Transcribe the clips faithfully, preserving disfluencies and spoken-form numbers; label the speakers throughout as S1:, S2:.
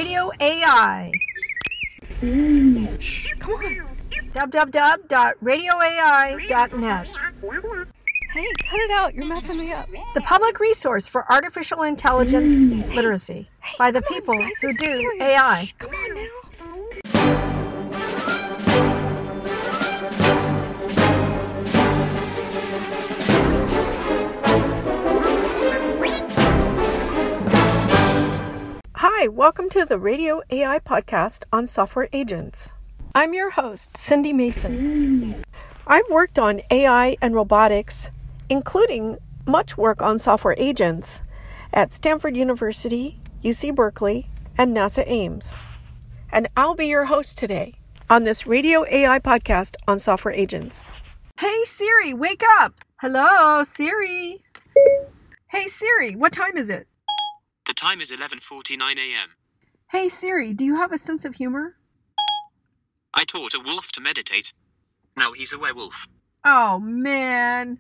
S1: Radio A I.
S2: Shh, come on.
S1: w w w dot radio a i dot net.
S2: Hey, cut it out. You're messing me up.
S1: The public resource for artificial intelligence literacy
S2: Hey,
S1: by the
S2: come on,
S1: people
S2: guys,
S1: who
S2: this is
S1: do
S2: serious.
S1: A I.
S2: Shh, come on now.
S1: Hi, welcome to the Radio A I podcast on software agents. I'm your host, Cindy Mason. I've worked on A I and robotics, including much work on software agents at Stanford University, U C Berkeley, and NASA Ames. And I'll be your host today on this Radio A I podcast on software agents. Hey Siri, wake up! Hello, Siri. Hey Siri, what time is it?
S3: The time is eleven forty-nine a.m.
S1: Hey Siri, do you have a sense of humor?
S3: I taught a wolf to meditate. Now he's a werewolf.
S1: Oh, man.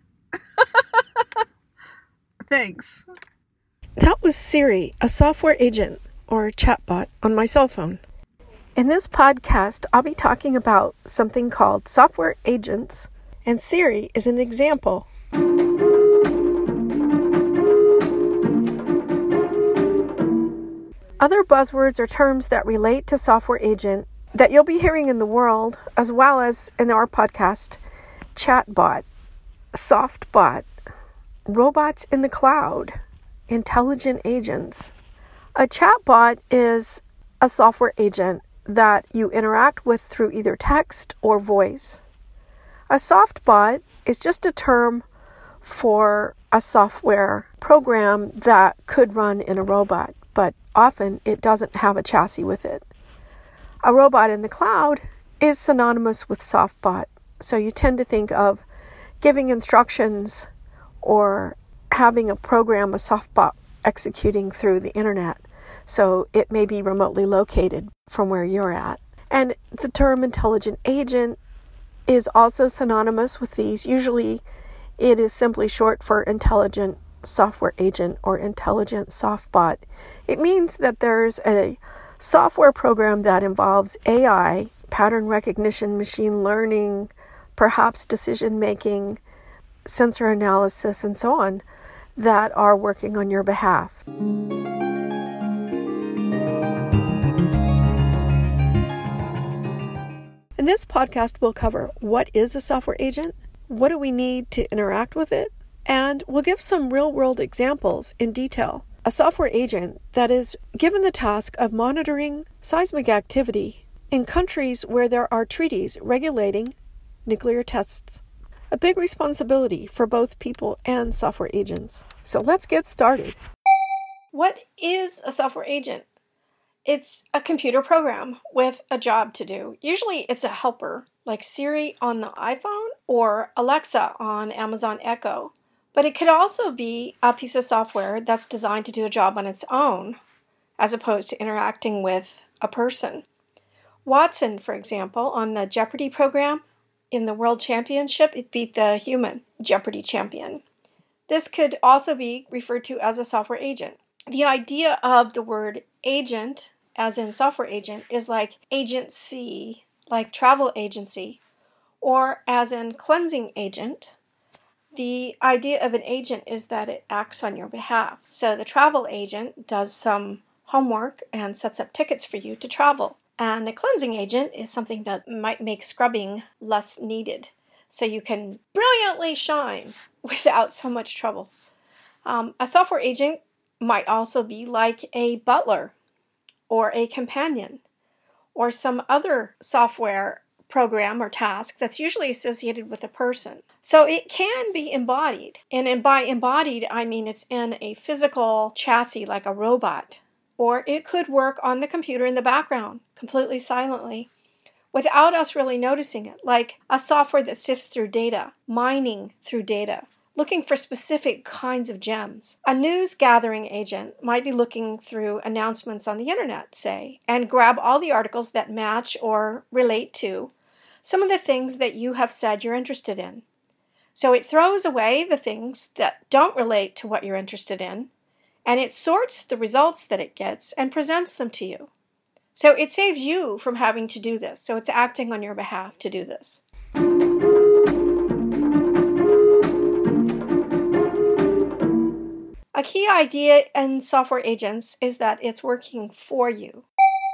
S1: Thanks. That was Siri, a software agent or a chatbot on my cell phone. In this podcast, I'll be talking about something called software agents, and Siri is an example. Other buzzwords or terms that relate to software agent that you'll be hearing in the world, as well as in our podcast: chatbot, softbot, robots in the cloud, intelligent agents. A chatbot is a software agent that you interact with through either text or voice. A softbot is just a term for a software program that could run in a robot, but often it doesn't have a chassis with it. A robot in the cloud is synonymous with softbot, so you tend to think of giving instructions or having a program, a softbot, executing through the internet, so it may be remotely located from where you're at. And the term intelligent agent is also synonymous with these. Usually it is simply short for intelligent software agent or intelligent softbot. It means that there's a software program that involves A I, pattern recognition, machine learning, perhaps decision making, sensor analysis, and so on, that are working on your behalf. In this podcast, we'll cover what is a software agent, what do we need to interact with it, and we'll give some real-world examples in detail. A software agent that is given the task of monitoring seismic activity in countries where there are treaties regulating nuclear tests. A big responsibility for both people and software agents. So let's get started. What is a software agent? It's a computer program with a job to do. Usually it's a helper, like Siri on the iPhone or Alexa on Amazon Echo. But it could also be a piece of software that's designed to do a job on its own, as opposed to interacting with a person. Watson, for example, on the Jeopardy program, in the World Championship, it beat the human Jeopardy champion. This could also be referred to as a software agent. The idea of the word agent, as in software agent, is like agency, like travel agency, or as in cleansing agent. The idea of an agent is that it acts on your behalf. So the travel agent does some homework and sets up tickets for you to travel. And a cleansing agent is something that might make scrubbing less needed, so you can brilliantly shine without so much trouble. Um, a software agent might also be like a butler or a companion or some other software program or task that's usually associated with a person. So it can be embodied. And by embodied, I mean it's in a physical chassis like a robot. Or it could work on the computer in the background, completely silently, without us really noticing it, like a software that sifts through data, mining through data, looking for specific kinds of gems. A news gathering agent might be looking through announcements on the internet, say, and grab all the articles that match or relate to some of the things that you have said you're interested in. So it throws away the things that don't relate to what you're interested in, and it sorts the results that it gets and presents them to you. So it saves you from having to do this. So it's acting on your behalf to do this. A key idea in software agents is that it's working for you.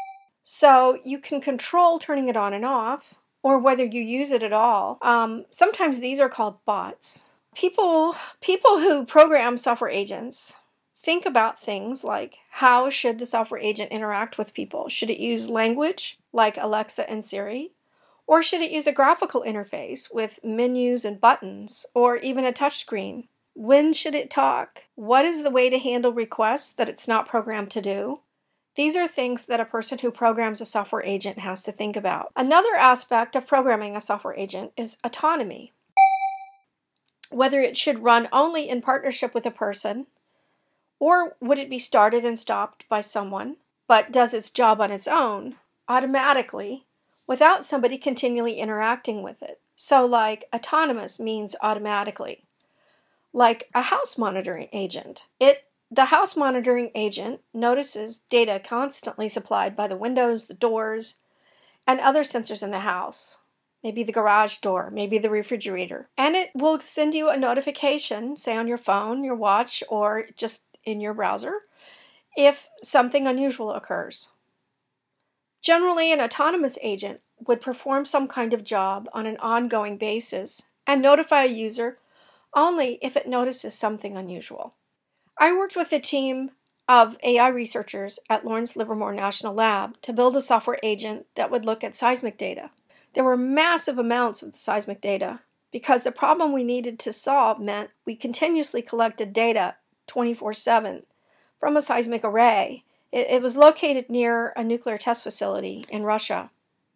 S1: So you can control turning it on and off, or whether you use it at all. Um, sometimes these are called bots. People, people who program software agents think about things like, how should the software agent interact with people? Should it use language like Alexa and Siri? Or should it use a graphical interface with menus and buttons, or even a touchscreen? When should it talk? What is the way to handle requests that it's not programmed to do? These are things that a person who programs a software agent has to think about. Another aspect of programming a software agent is autonomy. Whether it should run only in partnership with a person, or would it be started and stopped by someone, but does its job on its own, automatically, without somebody continually interacting with it. So like autonomous means automatically. Like a house monitoring agent. It The house monitoring agent notices data constantly supplied by the windows, the doors, and other sensors in the house. Maybe the garage door, maybe the refrigerator. And it will send you a notification, say on your phone, your watch, or just in your browser, if something unusual occurs. Generally, an autonomous agent would perform some kind of job on an ongoing basis and notify a user only if it notices something unusual. I worked with a team of A I researchers at Lawrence Livermore National Lab to build a software agent that would look at seismic data. There were massive amounts of seismic data because the problem we needed to solve meant we continuously collected data twenty-four seven from a seismic array. It, it was located near a nuclear test facility in Russia.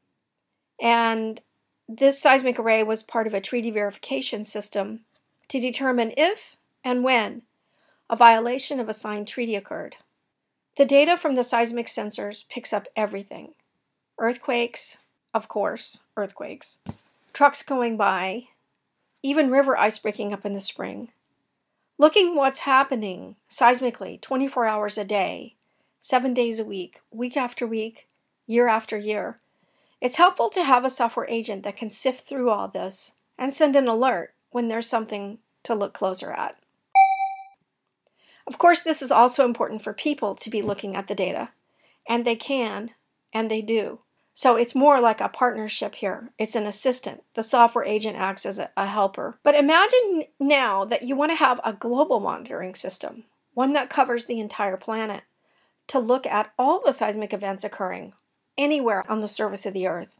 S1: And this seismic array was part of a treaty verification system to determine if and when a violation of a signed treaty occurred. The data from the seismic sensors picks up everything. Earthquakes, of course, earthquakes. Trucks going by, even river ice breaking up in the spring. Looking what's happening seismically twenty-four hours a day, seven days a week, week after week, year after year. It's helpful to have a software agent that can sift through all this and send an alert when there's something to look closer at. Of course, this is also important for people to be looking at the data, and they can, and they do. So it's more like a partnership here. It's an assistant. The software agent acts as a, a helper. But imagine now that you want to have a global monitoring system, one that covers the entire planet, to look at all the seismic events occurring anywhere on the surface of the Earth.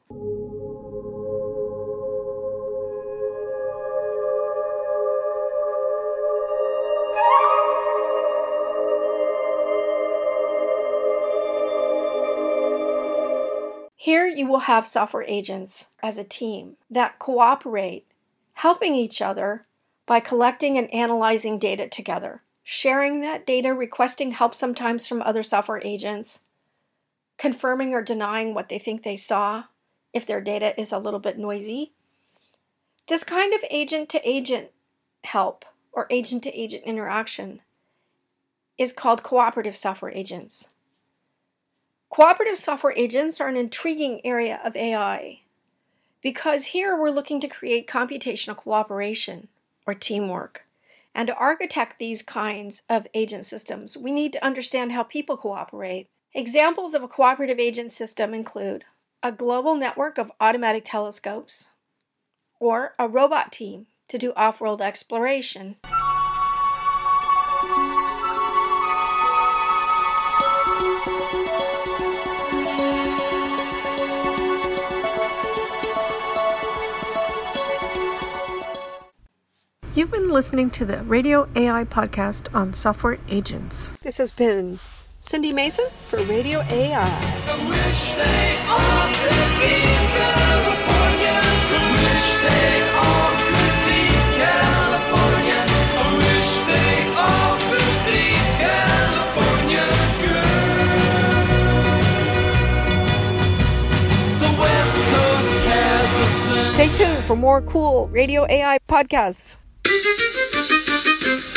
S1: Here you will have software agents as a team that cooperate, helping each other by collecting and analyzing data together, sharing that data, requesting help sometimes from other software agents, confirming or denying what they think they saw if their data is a little bit noisy. This kind of agent-to-agent help or agent-to-agent interaction is called cooperative software agents. Cooperative software agents are an intriguing area of A I because here we're looking to create computational cooperation or teamwork. And to architect these kinds of agent systems, we need to understand how people cooperate. Examples of a cooperative agent system include a global network of automatic telescopes or a robot team to do off-world exploration.
S2: You've been listening to the Radio A I podcast on software agents.
S1: This has been Cindy Mason for Radio A I.
S4: I wish they all could be California. I wish they all could be California. I wish they all could be California good. The West Coast has the sun.
S1: Stay tuned for more cool Radio A I podcasts.
S4: Thank you.